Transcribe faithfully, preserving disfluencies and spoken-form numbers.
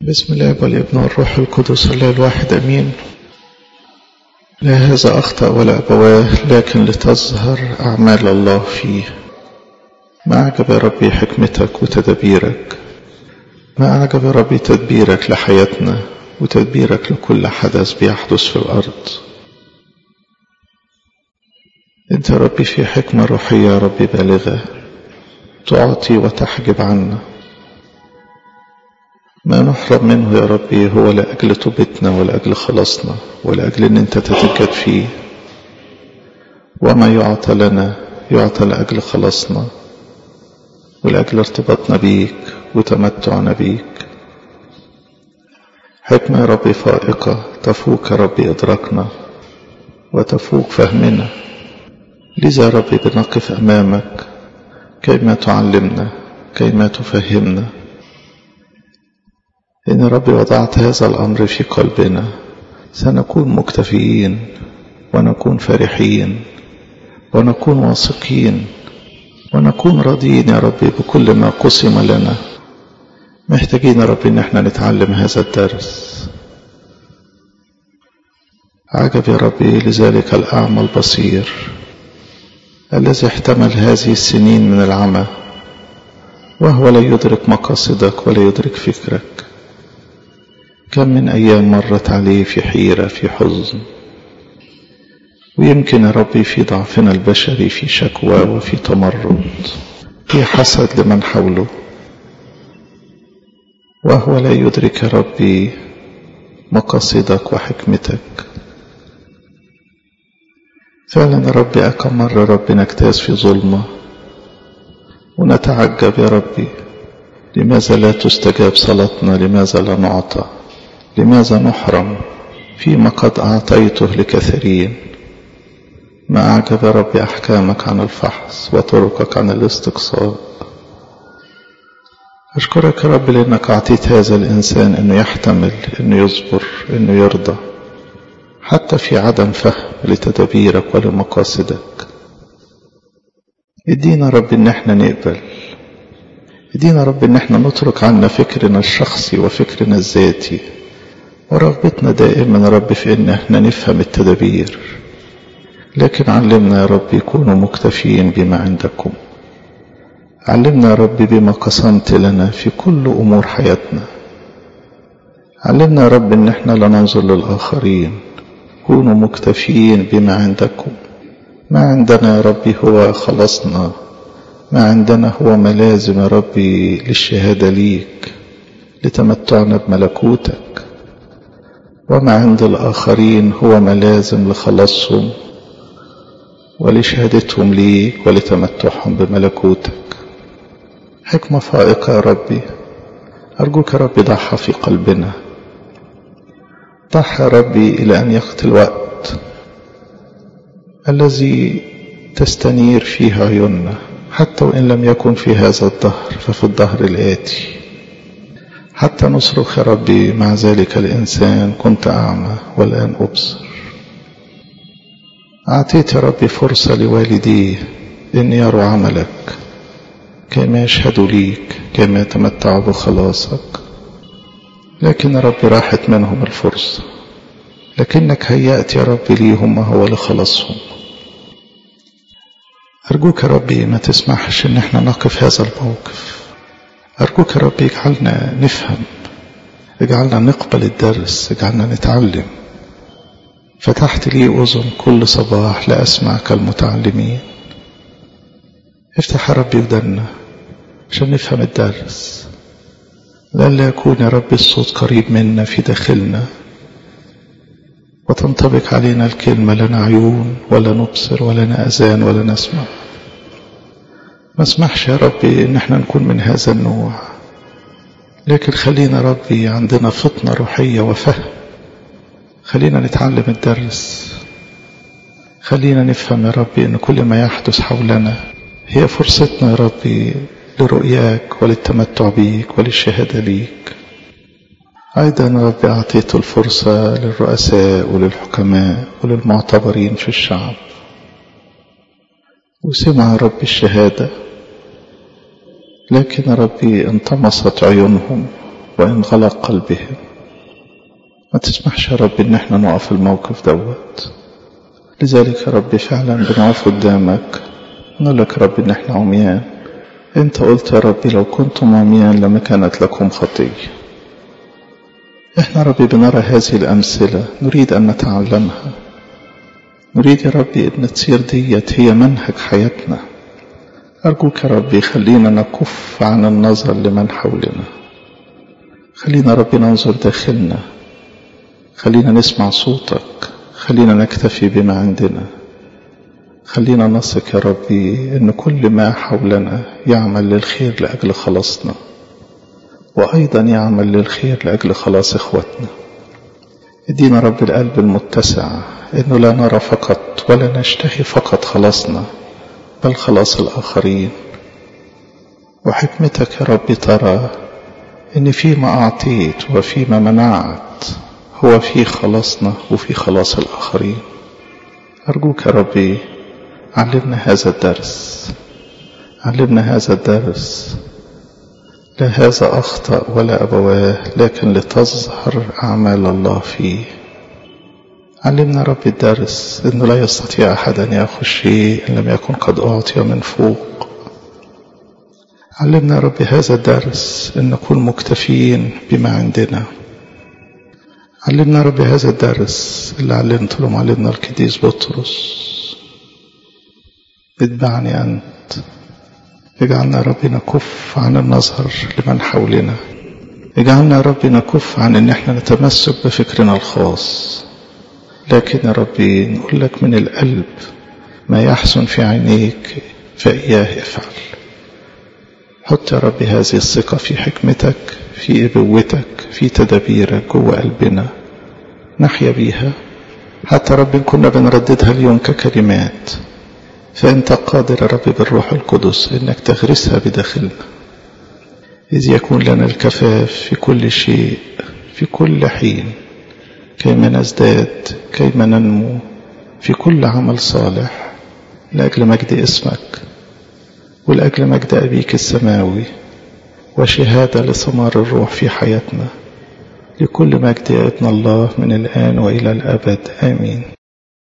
بسم الله والابن والروح القدس الله الواحد أمين. لا هذا أخطأ ولا أبواه لكن لتظهر أعمال الله فيه. ما أعجب يا ربي حكمتك وتدبيرك، ما أعجب يا ربي تدبيرك لحياتنا وتدبيرك لكل حدث بيحدث في الأرض. أنت يا ربي في حكمة روحية يا ربي بالغة تعطي وتحجب عنا. ما نحرم منه يا ربي هو لأجل توبتنا ولأجل خلاصنا ولأجل أن أنت تتجد فيه، وما يعطى لنا يعطى لأجل خلاصنا ولأجل ارتباطنا بيك وتمتعنا بيك. حكمة يا ربي فائقة تفوق يا ربي إدراكنا وتفوق فهمنا، لذا يا ربي بنقف أمامك كيما تعلمنا كيما تفهمنا. إن ربي وضعت هذا الأمر في قلبنا سنكون مكتفيين ونكون فرحين ونكون واثقين ونكون راضيين يا ربي بكل ما قسم لنا. محتاجين يا ربي إن احنا نتعلم هذا الدرس. عجب يا ربي لذلك الأعمى البصير الذي احتمل هذه السنين من العمى وهو لا يدرك مقاصدك ولا يدرك فكرك. كم من أيام مرت عليه في حيرة في حزن، ويمكن يا ربي في ضعفنا البشري في شكوى وفي تمرد في حسد لمن حوله، وهو لا يدرك يا ربي مقاصدك وحكمتك. فعلا يا ربي أكم مرة ربي نجتاز في ظلمة ونتعجب يا ربي لماذا لا تستجاب صلاتنا، لماذا لا نعطى، لماذا نحرم فيما قد أعطيته لكثيرين. ما أعجب يا ربي أحكامك عن الفحص وطرقك عن الاستقصاء. أشكرك يا رب لأنك أعطيت هذا الإنسان أنه يحتمل، أنه يصبر، أنه يرضى حتى في عدم فهم لتدبيرك ولمقاصدك. ادينا رب ان احنا نقبل، ادينا رب ان احنا نترك عنا فكرنا الشخصي وفكرنا الذاتي، ورغبتنا دائما رب في ان احنا نفهم التدبير. لكن علمنا يا رب يكونوا مكتفين بما عندكم. علمنا يا رب بما قسمت لنا في كل امور حياتنا. علمنا يا رب ان احنا لا ننظر للاخرين، كونوا مكتفين بما عندكم. ما عندنا يا ربي هو خلصنا، ما عندنا هو ملازم يا ربي للشهادة ليك لتمتعنا بملكوتك، وما عند الآخرين هو ملازم لخلاصهم ولشهادتهم ليك ولتمتعهم بملكوتك. حكمة فائقة يا ربي، أرجوك يا ربي ضعها في قلبنا، ضح يا ربي إلى أن يأتي الوقت الذي تستنير فيه عيوننا، حتى وإن لم يكن في هذا الدهر ففي الدهر الآتي، حتى نصرخ يا ربي مع ذلك الإنسان كنت أعمى والآن أبصر. أعطيت يا ربي فرصة لوالديه أن يروا عملك كما يشهدوا ليك كما يتمتعوا بخلاصك، لكن يا ربي راحت منهم الفرصة، لكنك هيأت يا ربي ليهم ما هو لخلاصهم. أرجوك يا ربي ما تسمحش إن احنا نقف هذا الموقف. أرجوك يا ربي اجعلنا نفهم، اجعلنا نقبل الدرس، اجعلنا نتعلم. فتحت لي أذن كل صباح لأسمع كالمتعلمين. افتح يا ربي ودنا عشان نفهم الدرس، لألا يكون يا رب الصوت قريب منا في داخلنا وتنطبق علينا الكلمة لنا عيون ولا نبصر ولا أذان ولا نسمع. ما اسمحش يا ربي ان احنا نكون من هذا النوع، لكن خلينا ربي عندنا فطنة روحية وفهم. خلينا نتعلم الدرس، خلينا نفهم يا ربي ان كل ما يحدث حولنا هي فرصتنا يا ربي لرؤياك وللتمتع بيك وللشهادة ليك. أيضا يا رب أعطيت الفرصة للرؤساء وللحكماء وللمعتبرين في الشعب، وسمع يا رب الشهادة، لكن يا ربي انطمست عيونهم وإن غلق قلبهم. ما تسمحش يا رب إن احنا نقف الموقف دوت. لذلك يا رب فعلا بنقف قدامك نقول لك يا رب إن احنا عميان. انت قلت يا ربي لو كنتم عميان لما كانت لكم خطية. احنا ربي بنرى هذه الأمثلة نريد أن نتعلمها. نريد يا ربي أن تصير ديت هي منهج حياتنا. أرجوك يا ربي خلينا نكف عن النظر لمن حولنا. خلينا ربي ننظر داخلنا. خلينا نسمع صوتك. خلينا نكتفي بما عندنا. خلينا نثق يا ربي أن كل ما حولنا يعمل للخير لأجل خلاصنا، وأيضا يعمل للخير لأجل خلاص إخوتنا. ادينا رب القلب المتسع أنه لا نرى فقط ولا نشتهي فقط خلاصنا بل خلاص الآخرين. وحكمتك يا رب ترى أن فيما أعطيت وفيما منعت هو في خلاصنا وفي خلاص الآخرين. أرجوك يا ربي علمنا هذا الدرس. علمنا هذا الدرس لا هذا أخطأ ولا أبواه لكن لتظهر أعمال الله فيه. علمنا رب الدرس أنه لا يستطيع أحد أن يأخذ شيء إن لم يكن قد أعطي من فوق. علمنا رب هذا الدرس أن نكون مكتفين بما عندنا. علمنا رب هذا الدرس اللي علمت له معلمنا القديس بطرس اتبعني أنت. اجعلنا رب نكف عن النظر لمن حولنا. اجعلنا رب نكف عن ان احنا نتمسك بفكرنا الخاص، لكن يا ربي نقول لك من القلب ما يحسن في عينيك فإياه افعل. حط يا ربي هذه الثقة في حكمتك، في ابوتك، في تدابيرك جوه قلبنا نحيا بيها، حتى ربي كنا بنرددها اليوم ككلمات، فأنت قادر يا ربي بالروح القدس إنك تغرسها بداخلنا، إذ يكون لنا الكفاف في كل شيء في كل حين، كيما نزداد كيما ننمو في كل عمل صالح لأجل مجد اسمك ولأجل مجد أبيك السماوي، وشهادة لثمار الروح في حياتنا. لكل مجد يا ابن الله من الآن وإلى الأبد آمين.